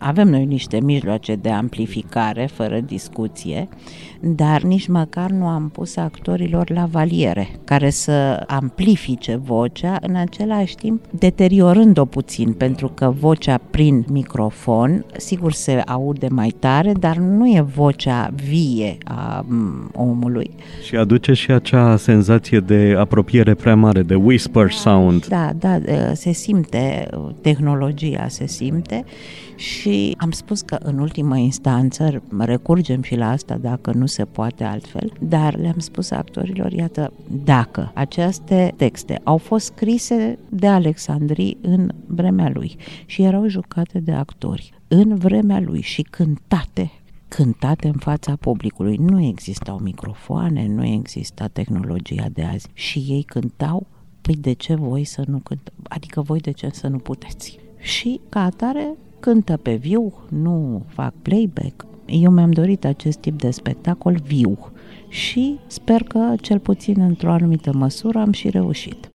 avem noi niște mijloace de amplificare, fără discuție, dar nici măcar nu am pus actorilor la valiere, care să amplifice vocea, în același timp deteriorând-o puțin, pentru că vocea prin microfon, sigur se aude mai tare, dar nu e vocea vie a omului. Și aduce și acea senzație de apropiere prea mare, de whisper sound. Da, se simte, tehnologia se simte și am spus că în ultimă instanță recurgem și la asta dacă nu se poate altfel, dar le-am spus actorilor, iată, dacă aceste texte au fost scrise de Alexandrii în vremea lui și erau jucate de actori în vremea lui și cântate în fața publicului. Nu existau microfoane, nu exista tehnologia de azi și ei cântau, păi de ce voi să nu cântăm? Adică voi de ce să nu puteți? Și ca atare cântă pe viu, nu fac playback. Eu mi-am dorit acest tip de spectacol viu și sper că cel puțin într-o anumită măsură am și reușit.